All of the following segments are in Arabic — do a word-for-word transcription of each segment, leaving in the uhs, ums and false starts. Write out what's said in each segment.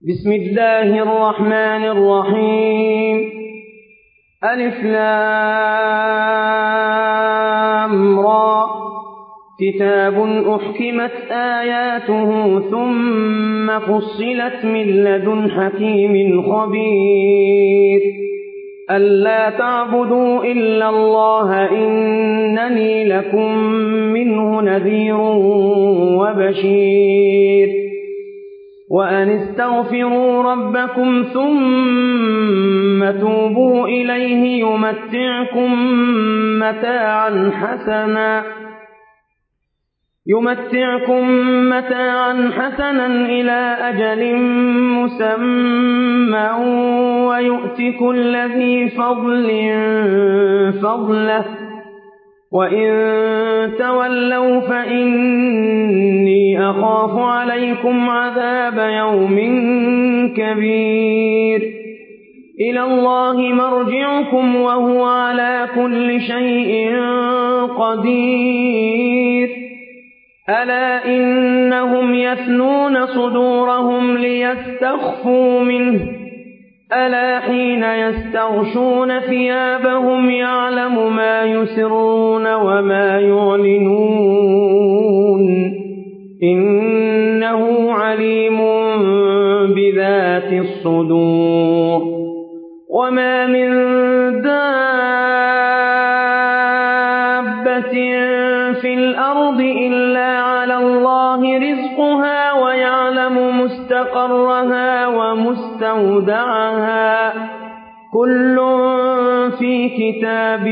بسم الله الرحمن الرحيم. ألف لام را كتاب أحكمت آياته ثم فصلت من لدن حكيم خبير ألا تعبدوا إلا الله إنني لكم منه نذير وبشير وأن استغفروا ربكم ثم توبوا إليه يمتعكم متاعا حسنا يمتعكم متاعا حسنا إلى أجل مسمى ويؤت كل ذي فضل فضله وإن تولوا فإني أخاف عليكم عذاب يوم كبير إلى الله مرجعكم وهو على كل شيء قدير ألا إنهم يثنون صدورهم ليستخفوا منه ألا حين يستغشون ثيابهم يعلم ما يسرون وما يعلنون إنه عليم بذات الصدور وما من دابة في الأرض إلا على الله رزقها ويعلم مستقرها ومستودعها كل في كتاب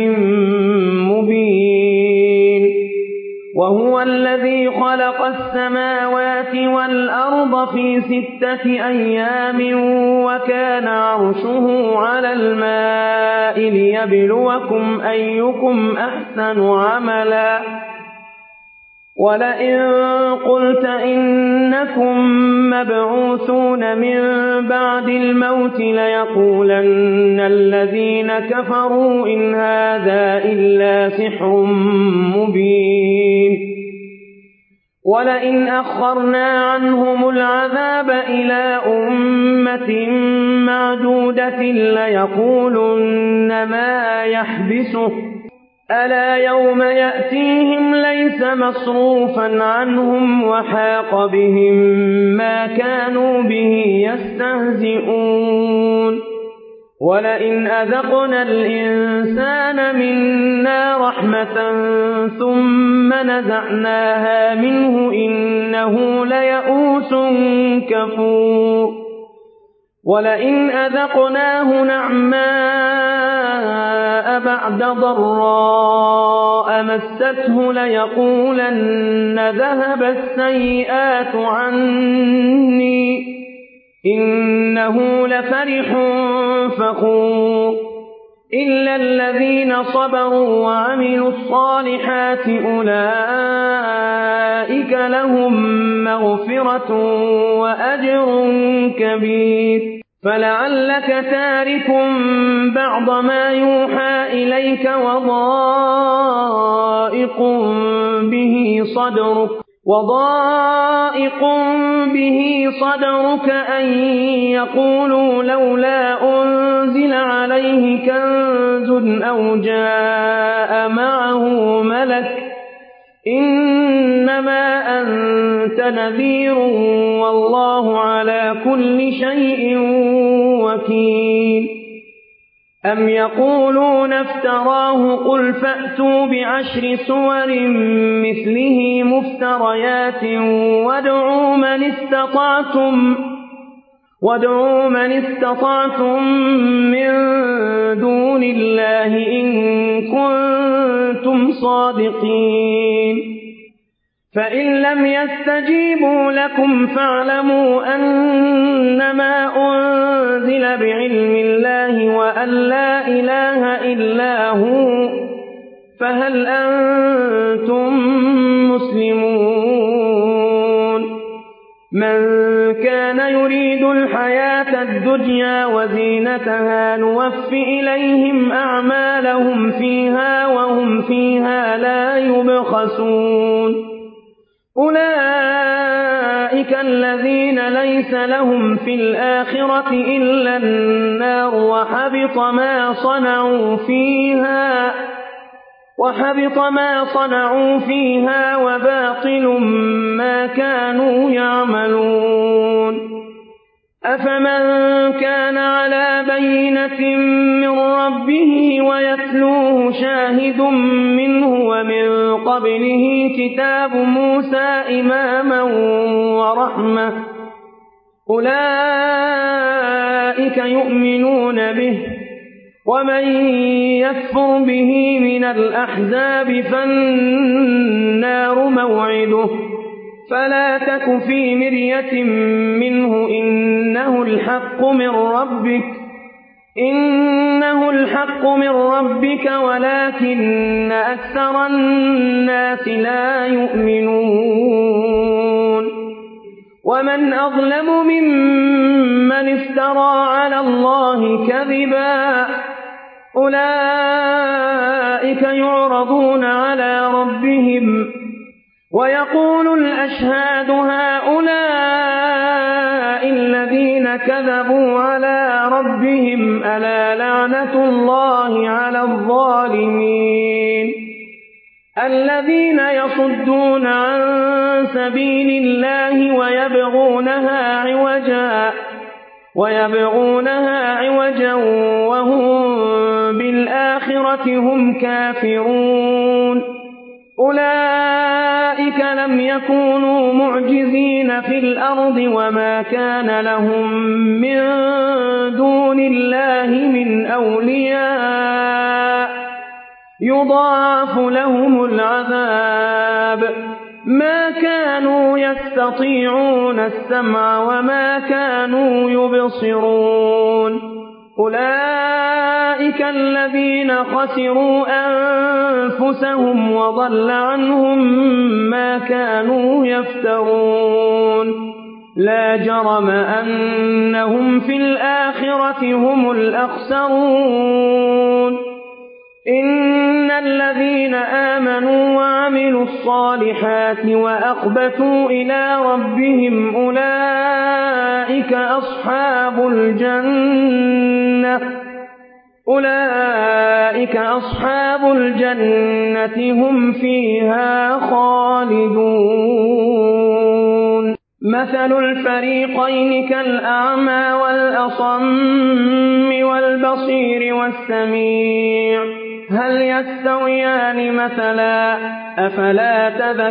مبين وهو الذي خلق السماوات والأرض في ستة أيام وكان عرشه على الماء ليبلوكم أيكم أحسن عملا ولئن قلت إنكم مبعوثون من بعد الموت ليقولن الذين كفروا إن هذا إلا سحر مبين ولئن أخرنا عنهم العذاب إلى أمة معدودة ليقولن ما يحبسه ألا يوم يأتيهم ليس مصروفا عنهم وحاق بهم ما كانوا به يستهزئون ولئن أذقنا الإنسان منا رحمة ثم نزعناها منه إنه ليئوس كفور ولئن أذقناه نعماء بعد ضراء مسته ليقولن ذهب السيئات عني إنه لفرح فخور إلا الذين صبروا وعملوا الصالحات أولئك لهم مغفرة وأجر كبير فلعلك تارك بعض ما يوحى إليك وضائق به صدرك وضائق به صدرك أن يقولوا لولا أنزل عليه كنز أو جاء معه ملك إنما أنت نذير والله على كل شيء وكيل أم يقولون افتراه قل فأتوا بعشر سور مثله مفتريات وادعوا من استطعتم وادعوا من استطعتم من دون الله إن كنتم صادقين فإن لم يستجيبوا لكم فاعلموا أنما أنزل بعلم الله وأن لا إله إلا هو فهل أنتم مسلمون من كان يريد الحياة الدنيا وزينتها نوف إليهم أعمالهم فيها وهم فيها لا يبخسون أولئك أولئك الذين ليس لهم في الآخرة إلا النار وحبط ما صنعوا فيها وحبط ما صنعوا فيها وباطل ما كانوا يعملون أفمن كان على بينة من ربه ويتلوه شاهد منه ومن قبله كتاب موسى إماما ورحمة أولئك يؤمنون به ومن يكفر به من الأحزاب فالنار موعده فلا تك في مرية منه إنه الحق من ربك إنه الحق من ربك ولكن أكثر الناس لا يؤمنون ومن أظلم ممن افترى على الله كذبا أولئك يعرضون على ربهم ويقول الأشهاد هؤلاء الذين كذبوا على ربهم ألا لعنة الله على الظالمين الذين يصدون عن سبيل الله ويبغونها عوجا ويبغونها عوجا وهم بالآخرة هم كافرون أولئك لم يكونوا معجزين في الأرض وما كان لهم من دون الله من أولياء يضاعف لهم العذاب ما كانوا يستطيعون السمع وما كانوا يبصرون أولئك الذين خسروا أنفسهم وضل عنهم ما كانوا يفترون لا جرم أنهم في الآخرة هم الأخسرون إن الذين آمنوا وعملوا الصالحات وأخبتوا إلى ربهم أولئك أصحاب الجنة أولئك أصحاب الجنة هم فيها خالدون مثل الفريقين كالأعمى والأصم والبصير والسميع هل يستويان مثلا أفلا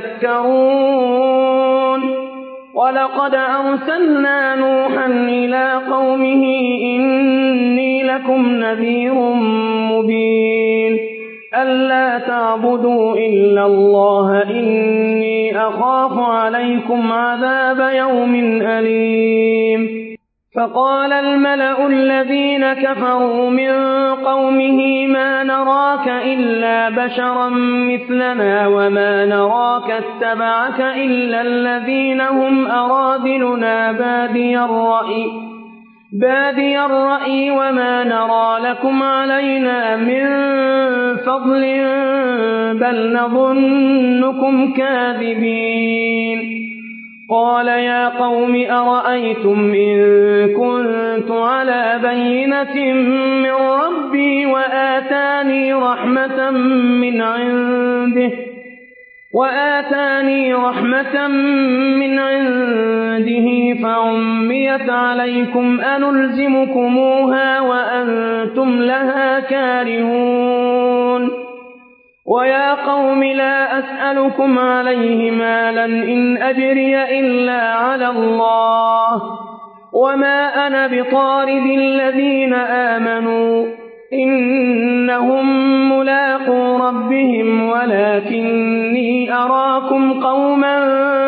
تذكرون ولقد أرسلنا نوحا إلى قومه إني لكم نذير مبين ألا تعبدوا إلا الله إني أخاف عليكم عذاب يوم أليم فقال الملأ الذين كفروا من قومه ما نراك إلا بشرا مثلنا وما نراك اتبعك إلا الذين هم أراذلنا بادي الرأي بادي الرأي وما نرى لكم علينا من فضل بل نظنكم كاذبين قال يا قوم أرأيتم إن كنت على بينة من ربي وآتاني رحمة من عنده وآتاني رحمة من عنده فعميت عليكم أنلزمكموها وأنتم لها كارهون ويا قوم لا أسألكم عليه مالا إن أجري إلا على الله وما أنا بطارد الذين آمنوا إنهم ملاقو ربهم ولكني أراكم قوما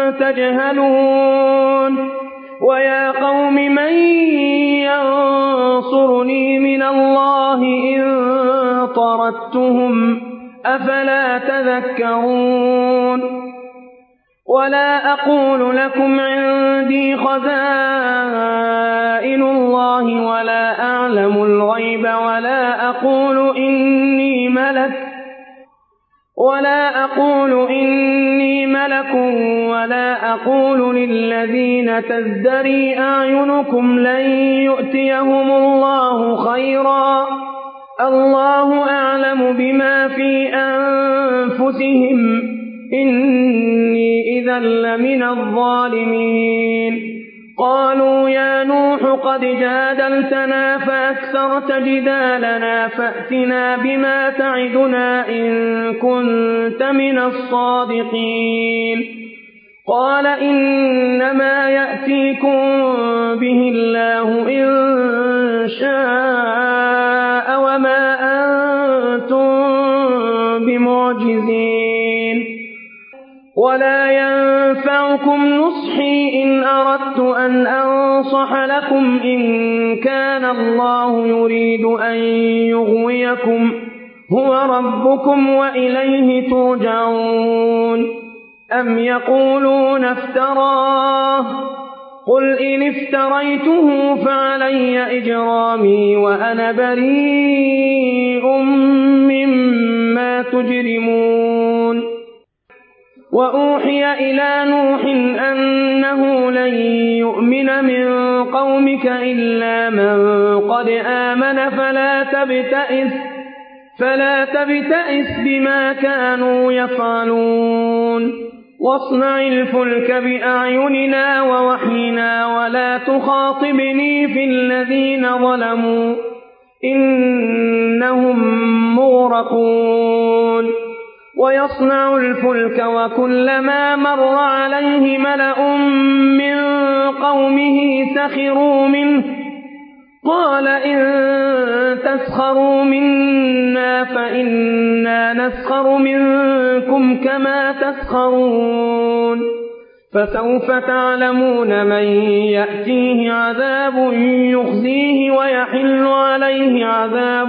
تجهلون ويا قوم من ينصرني من الله إن طردتهم أفلا تذكرون ولا أقول لكم عندي خزائن الله ولا أعلم الغيب ولا أقول إني ملك ولا أقول إني ملك ولا أقول للذين تزدري أعينكم لن يؤتيهم الله خيرا الله أعلم بما في أنفسهم إني إذا لمن الظالمين قالوا يا نوح قد جادلتنا فأكثرت جدالنا فأتنا بما تعدنا إن كنت من الصادقين قال إنما يأتيكم به الله إن شاء وما أنتم بمعجزين ولا ينفعكم نصحي إن أردت أن أنصح لكم إن كان الله يريد أن يغويكم هو ربكم وإليه ترجعون أم يقولون افتراه قل إن افتريته فعلي إجرامي وأنا بريء مما تجرمون وأوحي إلى نوح أنه لن يؤمن من قومك إلا من قد آمن فلا تبتئس فلا تبتئس بما كانوا يفعلون واصنع الفلك بأعيننا ووحينا ولا تخاطبني في الذين ظلموا إنهم مغرقون ويصنع الفلك وكلما مر عليه ملأ من قومه سخروا منه قال إن تسخروا منا فإنا نسخر منكم كما تسخرون فسوف تعلمون من يأتيه عذاب يخزيه ويحل عليه عذاب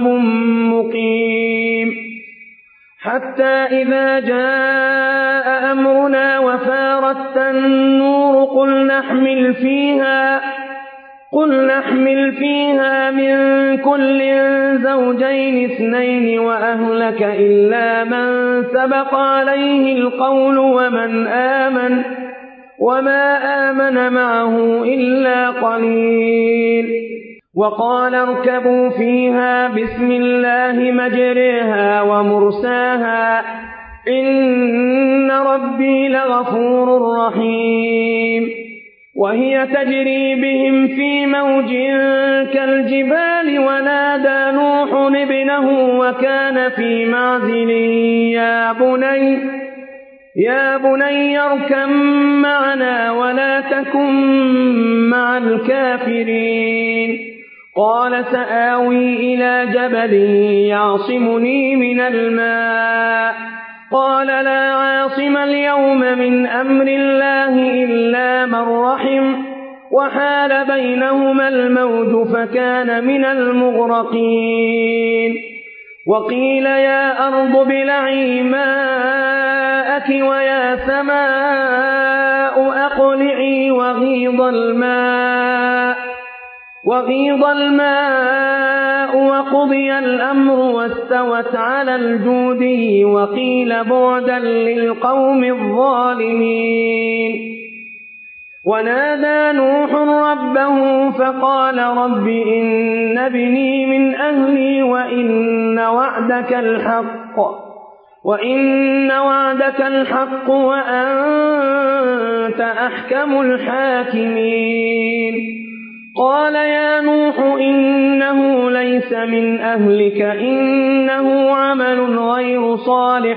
مقيم حتى إذا جاء أمرنا وفارت النور قل نحمل فيها قل نحمل فيها من كل زوجين اثنين وأهلك إلا من سبق عليه القول ومن آمن وما آمن معه إلا قليل وقال اركبوا فيها بسم الله مجريها ومرساها إن ربي لغفور رحيم وهي تجري بهم في موج كالجبال ونادى نوح ابنه وكان في معزل يا بني يا بني اركب معنا ولا تكن مع الكافرين قال سآوي إلى جبل يعصمني من الماء قال لا عاصم اليوم من أمر الله إلا من رحم وحال بينهما الموج فكان من المغرقين وقيل يا أرض ابلعي ماءك ويا سماء أقلعي وغيض الماء وغيض الماء وقضي الأمر واستوت على الجودي وقيل بعدا للقوم الظالمين ونادى نوح ربه فقال رب إن ابني من أهلي وإن وعدك الحق وإن وعدك الحق وأنت أحكم الحاكمين قال يا نوح إنه ليس من أهلك إنه عمل غير صالح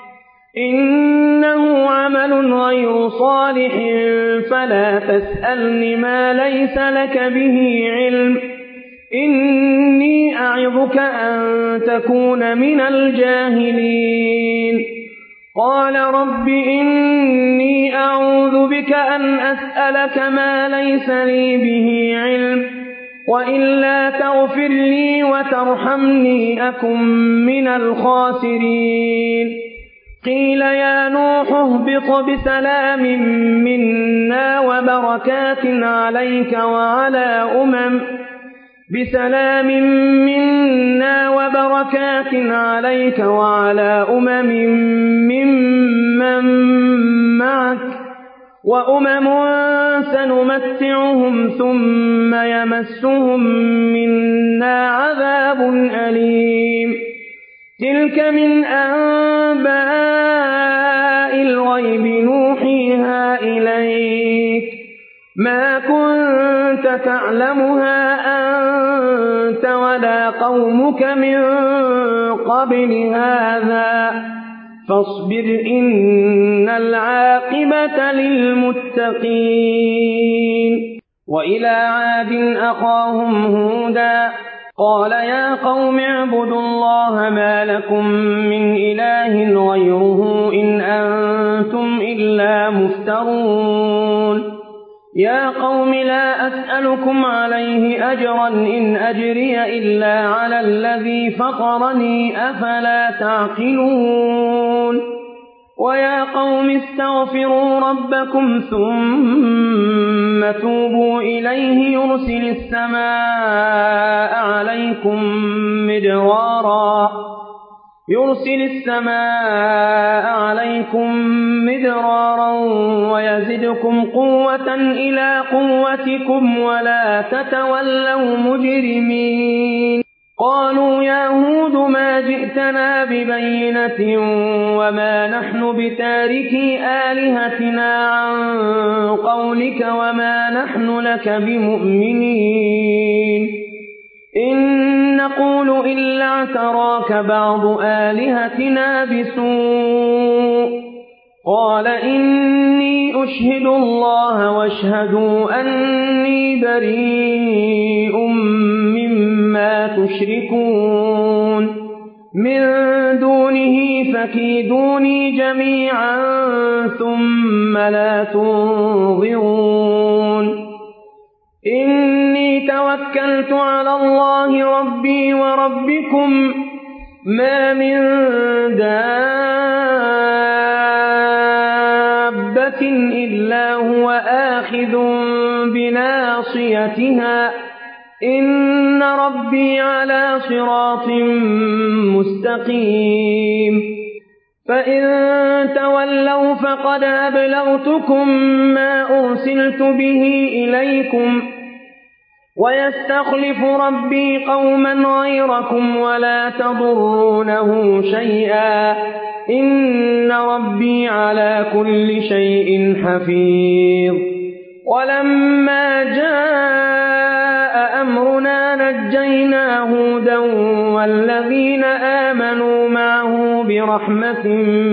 إنه عمل غير صالح فلا تسألني ما ليس لك به علم إني أعظك أن تكون من الجاهلين قال رب إني أعوذ بك أن أسألك ما ليس لي به علم وإلا تغفر لي وترحمني أكن من الخاسرين قيل يا نوح اهبط بسلام منا وبركات عليك وعلى أمم بسلام منا وبركات عليك وعلى أمم ممن معك وأمم سنمتعهم ثم يمسهم منا عذاب أليم تلك من أنباء الغيب نوحيها إليك ما كنت تعلمها أنت ولا قومك من قبل هذا فاصبر إن العاقبة للمتقين وإلى عاد أخاهم هودا قال يا قوم اعبدوا الله ما لكم من إله غيره إن أنتم إلا مفترون يا قوم لا أسألكم عليه أجرا إن أجري إلا على الذي فطرني أفلا تعقلون ويا قوم استغفروا ربكم ثم توبوا إليه يرسل السماء عليكم مدرارا يرسل السماء عليكم مدرارا ويزدكم قوة إلى قوتكم ولا تتولوا مجرمين قالوا يا هود ما جئتنا ببينة وما نحن بتاركي آلهتنا عن قولك وما نحن لك بمؤمنين إن نقول إلا اعتراك بعض آلهتنا بسوء قال إني أشهد الله واشهدوا أني بريء مما تشركون من دونه فكيدوني جميعا ثم لا تنظرون إني توكلت على الله ربي وربكم ما من دابة إلا هو آخذ بناصيتها إن ربي على صراط مستقيم فإن تولوا فقد أبلغتكم ما أرسلت به إليكم ويستخلف ربي قوما غيركم ولا تضرونه شيئا إن ربي على كل شيء حفيظ ولما جاء أمرنا نجينا هودا والذين آمنوا معه برحمة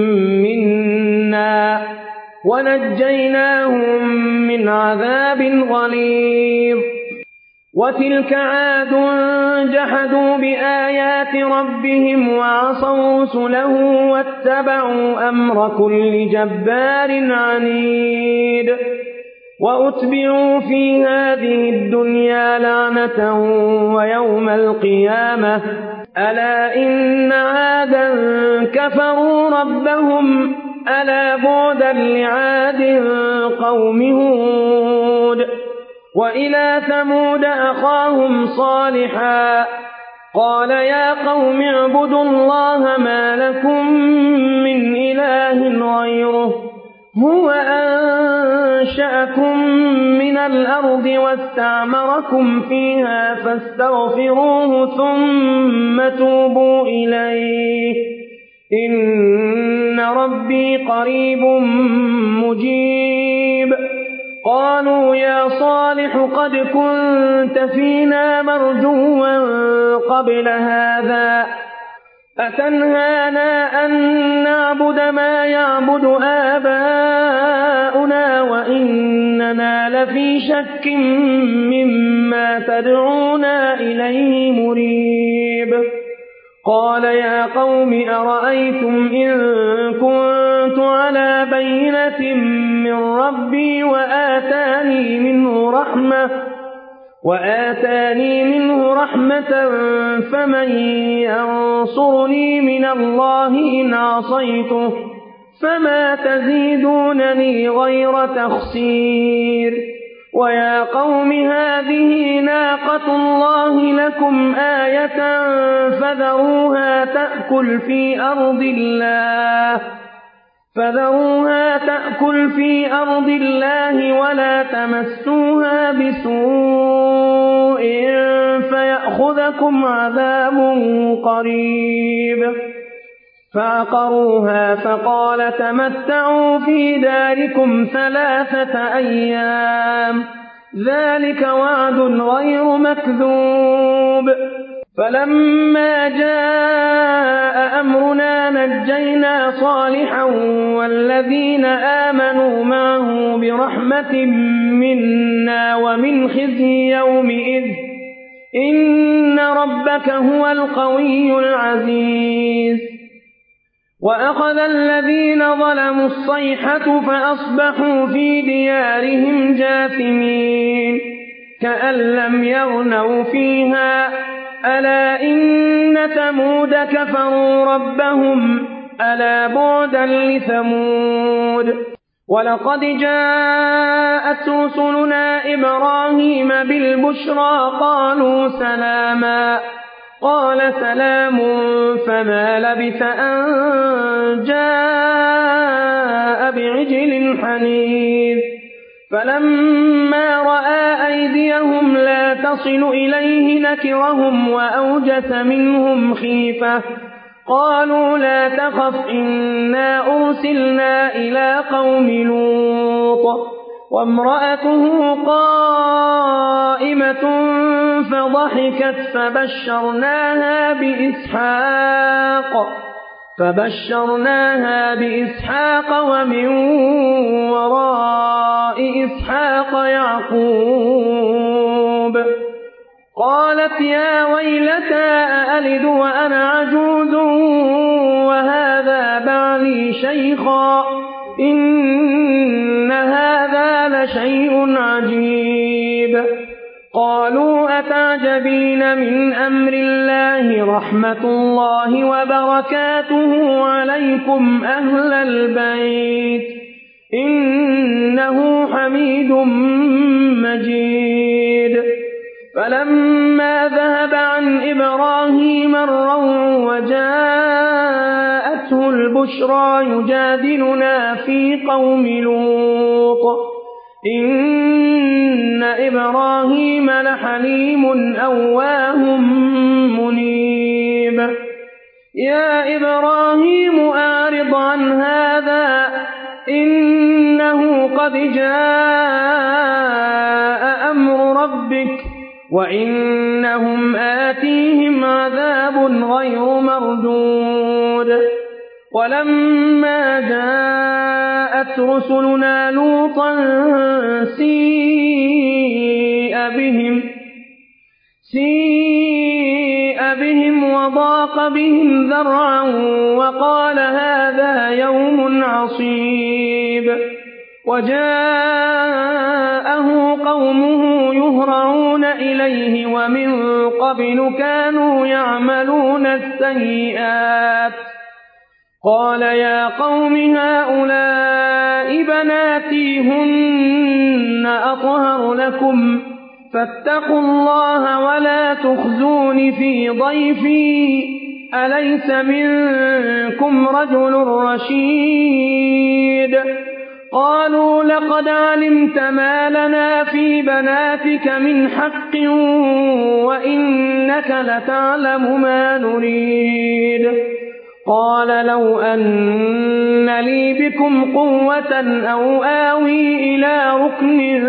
منا ونجيناهم من عذاب غليظ وتلك عاد جحدوا بآيات ربهم وعصوا رسله واتبعوا أمر كل جبار عنيد وأتبعوا في هذه الدنيا لعنة ويوم القيامة ألا إن عادا كفروا ربهم ألا بعدا لعاد قوم هود وإلى ثمود أخاهم صالحا قال يا قوم اعبدوا الله ما لكم من إله غيره هو أنشأكم من الأرض واستعمركم فيها فاستغفروه ثم توبوا إليه إن ربي قريب مجيب قالوا يا صالح قد كنت فينا مرجوا قبل هذا أتنهانا أن نعبد ما يعبد آباؤنا وإننا لفي شك مما تدعونا إليه مريب قال يا قوم أرأيتم إن كنت على بينة من ربي وآتاني منه رحمة وآتاني منه رحمة فمن ينصرني من الله إن عصيته فما تزيدونني غير تخسير ويا قوم هذه ناقة الله لكم آية فذروها تأكل في أرض الله فذروها تأكل في أرض الله ولا تمسوها بسوء فيأخذكم عذاب قريب. فعقروها فقال تمتعوا في داركم ثلاثة أيام ذلك وعد غير مكذوب. فلما جاء أمرنا نجينا صالحا والذين آمنوا معه برحمة منا ومن خزي يومئذ إن ربك هو القوي العزيز. وأخذ الذين ظلموا الصيحة فأصبحوا في ديارهم جاثمين كأن لم يغنوا فيها ألا إن ثمود كفروا ربهم ألا بعدا لثمود. ولقد جاءت رسلنا إبراهيم بالبشرى قالوا سلاما قال سلام فما لبث أن جاء بعجل حنيذ. فلما رأى أيديهم لا تصل إليه نكرهم وأوجس منهم خيفة قالوا لا تخف إنا أرسلنا إلى قوم لوط وامرأته قائمة فضحكت فبشرناها بإسحاق فبشرناها بإسحاق ومن وراء إسحاق يعقوب. قالت يا ويلتى أألد وأنا عجوز وهذا بعلي شيخا إن هذا لشيء عجيب. قالوا أتعجبين من أمر الله رحمة الله وبركاته عليكم أهل البيت إنه حميد مجيد. فلما ذهب عن إبراهيم الروع وجاءته البشرى يجادلنا في قوم لوط إن إبراهيم لحليم أواه منيب. يا إبراهيم أعرض عن هذا إنه قد جاء أمر ربك وإنهم آتيهم عذاب غير مردود. ولما جاءت رسلنا لوطا سيء بهم سيء بهم وضاق بهم ذرعا وقال هذا يوم عصيب. وجاءه قومه يهرعون إليه ومن قبل كانوا يعملون السيئات قال يا قوم هؤلاء بناتي هن أطهر لكم فاتقوا الله ولا تخزون في ضيفي أليس منكم رجل رشيد. قالوا لقد علمت ما لنا في بناتك من حق وإنك لتعلم ما نريد. قال لو أن لي بكم قوة أو آوي إلى ركن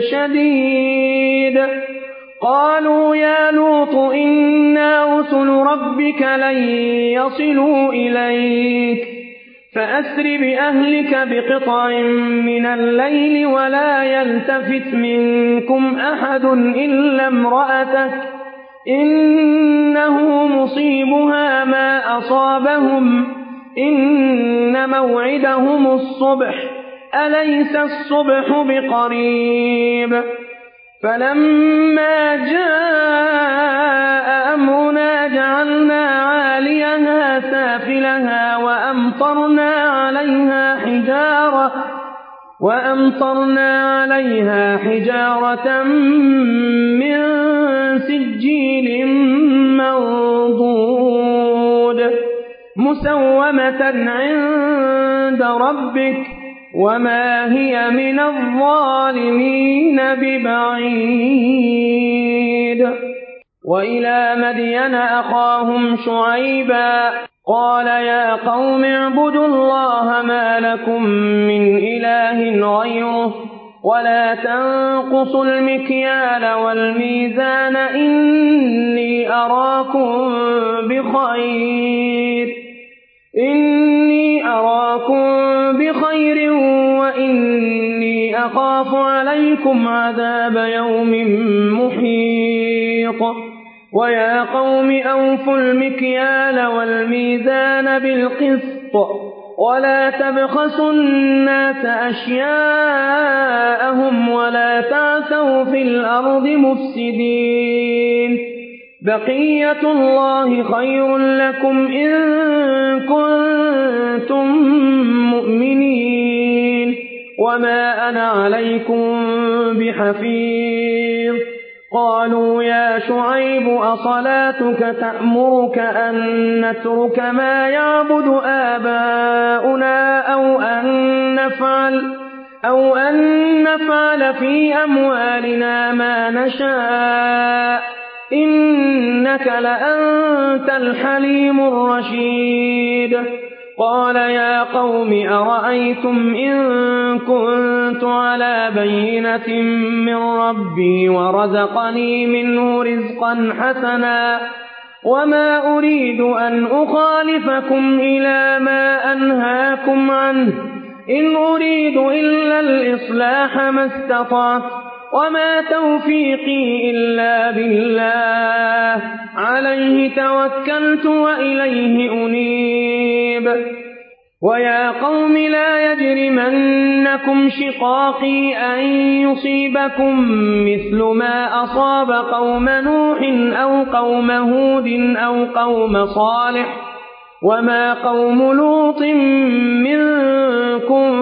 شديد. قالوا يا لوط إنا رسل ربك لن يصلوا إليك فأسر بأهلك بقطع من الليل ولا يلتفت منكم أحد إلا امرأتك إنه مصيبها ما أصابهم إن موعدهم الصبح أليس الصبح بقريب. فلما جاء أمرنا جعلنا عاليها سافلها وأمطرنا عليها حجارة وأمطرنا عليها حجارة من سجيل منضود مسومة عند عند ربك وما هي من الظالمين ببعيد. وإلى مدين أخاهم شعيبا قال يا قوم اعبدوا الله ما لكم من إله غيره ولا تنقصوا المكيال والميزان إني أراكم بخير إني أراكم بخير وإني أخاف عليكم عذاب يوم محيط. ويا قوم أوفوا المكيال والميزان بالقسط ولا تبخسوا الناس أشياءهم ولا تعثوا في الأرض مفسدين. بقية الله خير لكم إن كنتم مؤمنين وما أنا عليكم بحفيظ. قالوا يا شعيب أصلاتك تأمرك أن نترك ما يعبد آباؤنا أو أن نفعل أو أن نفعل في أموالنا ما نشاء إنك لأنت الحليم الرشيد. قال يا قوم أرأيتم إن كنت على بينة من ربي ورزقني منه رزقا حسنا وما أريد أن أخالفكم إلى ما أنهاكم عنه إن أريد إلا الإصلاح ما استطعت وما توفيقي إلا بالله عليه توكلت وإليه أنيب. ويا قوم لا يجرمنكم شقاقي أن يصيبكم مثل ما أصاب قوم نوح أو قوم هود أو قوم صالح وما قوم لوط منكم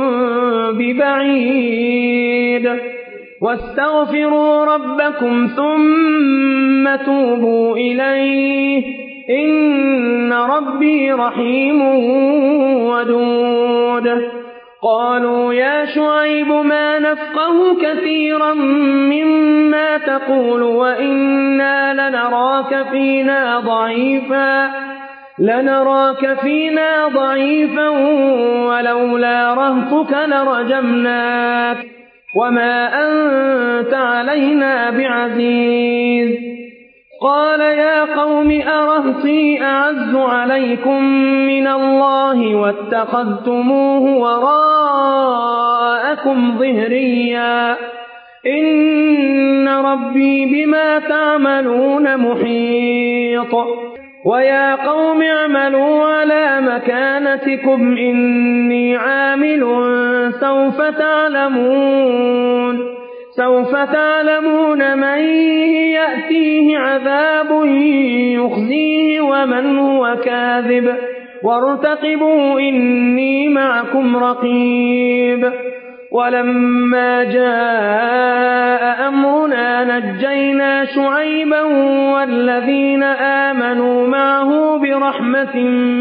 ببعيد. واستغفروا ربكم ثم توبوا إليه إن ربي رحيم ودود. قالوا يا شعيب ما نفقه كثيرا مما تقول وإنا لنراك فينا ضعيفا لنراك فينا ضعيفا ولولا رهطك لرجمناك وما أنت علينا بعزيز. قال يا قوم أرهطي أعز عليكم من الله واتخذتموه وراءكم ظهريا إن ربي بما تعملون محيط. ويا قوم اعملوا على مكانتكم إني عامل سوف تعلمون سوف تعلمون من يأتيه عذاب يخزيه ومن هو كاذب وارتقبوا إني معكم رقيب. ولما جاء أمرنا نجينا شعيبا والذين آمنوا معه برحمة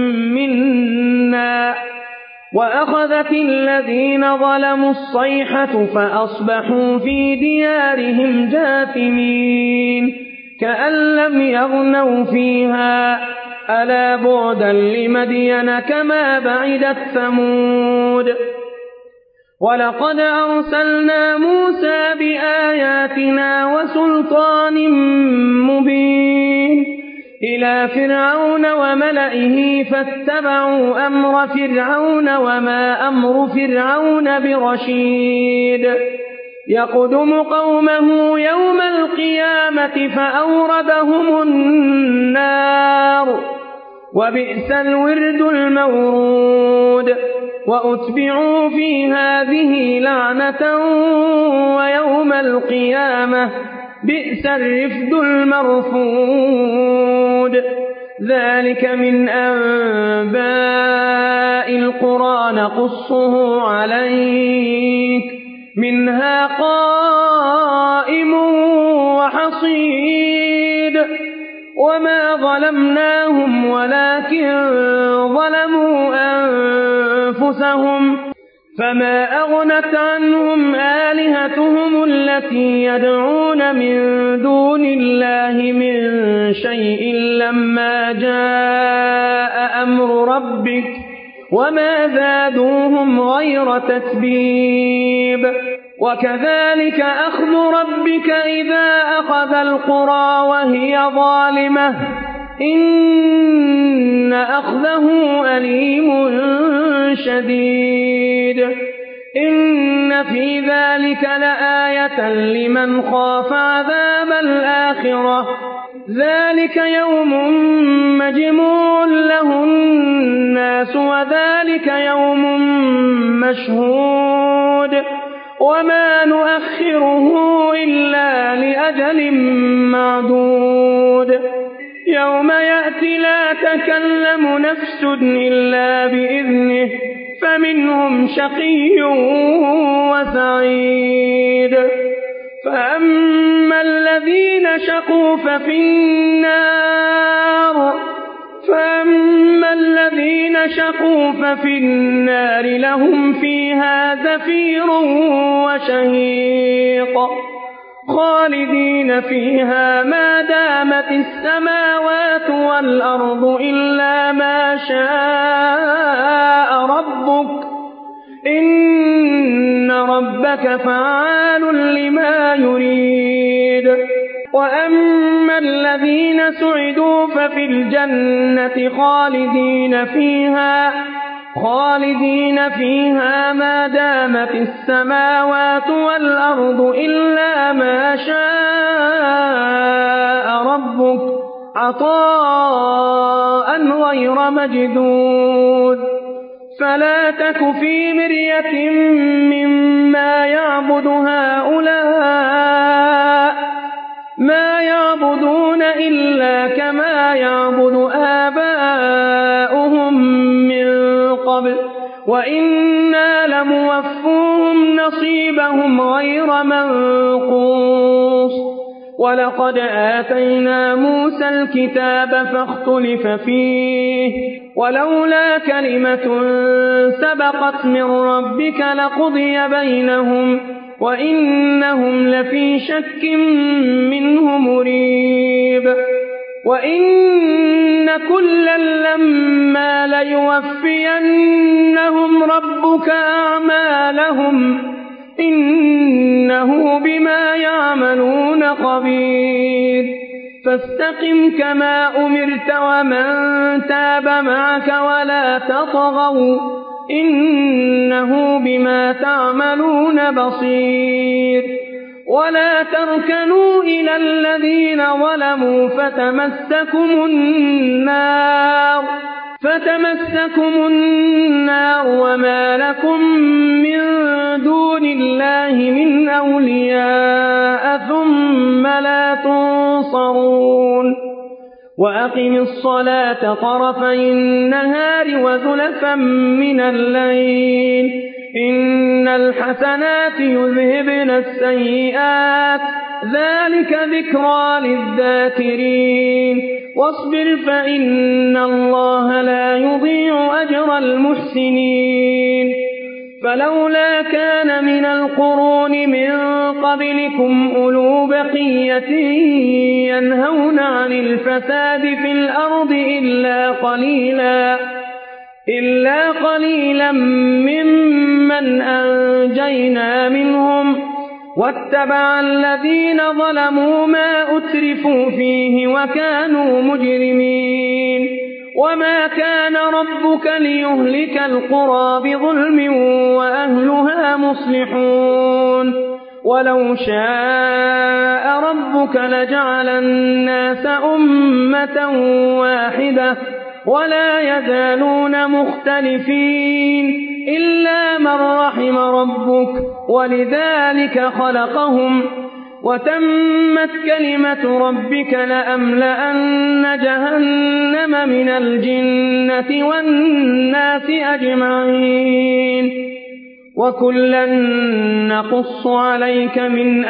منا وأخذت الذين ظلموا الصيحة فأصبحوا في ديارهم جاثمين كأن لم يغنوا فيها ألا بعدا لمدين كما بعدت ثمود. ولقد أرسلنا موسى بآياتنا وسلطان مبين إلى فرعون وملئه فاتبعوا أمر فرعون وما أمر فرعون برشيد. يقدم قومه يوم القيامة فأوردهم النار وبئس الورد المورود. وأتبعوا في هذه لعنة ويوم القيامة بئس الرفد المرفود. ذلك من أنباء القرى نقصه عليك منها قائم وحصيد وما ظلمناهم ولكن ظلموا أنفسهم فما أغنت عنهم آلهتهم التي يدعون من دون الله من شيء لما جاء أمر ربك وما زادوهم غير تتبيب وكذلك أخذ ربك إذا أخذ القرى وهي ظالمة إن أخذه أليم شديد إن في ذلك لآية لمن خاف عذاب الآخرة ذلك يوم مجموع له الناس وذلك يوم مشهود وما نؤخره إلا لأجل معدود يوم يأتي لا تكلم نفس إلا بإذنه فمنهم شقي وسعيد فأما الذين شقوا ففي النار فأما الذين شقوا ففي النار لهم فيها زفير وشهيق خالدين فيها ما دامت السماوات والأرض إلا ما شاء ربك إن ربك فعال لما يريد وأما الذين سعدوا ففي الجنة خالدين فيها خالدين فيها ما دامت السماوات والأرض إلا ما شاء ربك عطاء غير مجدود فلا تك في مرية مما يعبد هؤلاء ما يعبدون إلا كما يعبد آباؤهم من قبل وإنا لموفوهم نصيبهم غير منقوص ولقد آتينا موسى الكتاب فاختلف فيه ولولا كلمة سبقت من ربك لقضي بينهم وإنهم لفي شك منه مريب وإن كلا لما ليوفينهم ربك أعمالهم إنه بما يعملون خبير فاستقم كما أمرت ومن تاب معك ولا تطغوا إنه بما تعملون بصير ولا تركنوا إلى الذين ظلموا فتمسكم النار فتمسكم النار وما لكم من دون الله من أولياء ثم لا تنصرون وأقم الصلاة طرفي النهار وزلفا من الليل إن الحسنات يذهبن السيئات ذلك ذكرى للذاكرين واصبر فإن الله لا يضيع أجر المحسنين فلولا كان من القرون من قبلكم أولو بقية ينهون عن الفساد في الأرض إلا قليلا إلا قليلا ممن أنجينا منهم واتبع الذين ظلموا ما أترفوا فيه وكانوا مجرمين وما كان ربك ليهلك القرى بظلم وأهلها مصلحون ولو شاء ربك لجعل الناس أمة واحدة ولا يزالون مختلفين إلا من رحم ربك ولذلك خلقهم وتمت كلمة ربك لأملأن جهنم من الجنة والناس أجمعين وكلا نقص عليك من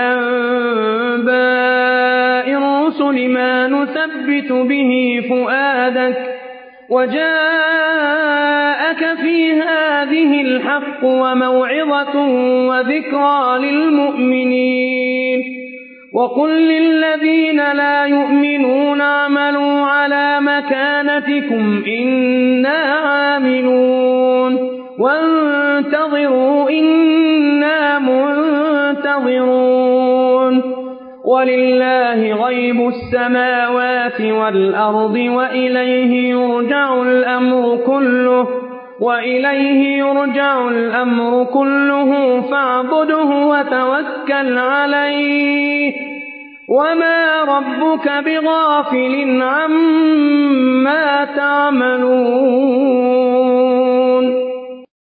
أنباء الرسل ما نثبت به فؤادك وجاءك في هذه الحق وموعظة وذكرى للمؤمنين وقل للذين لا يؤمنون اعملوا على مكانتكم إنا عاملون وانتظروا إنا منتظرون ولله غيب السماوات والأرض وإليه يرجع الأمر كله وإليه يرجع الأمر كله فاعبده وتوكل عليه وما ربك بغافل عما تعملون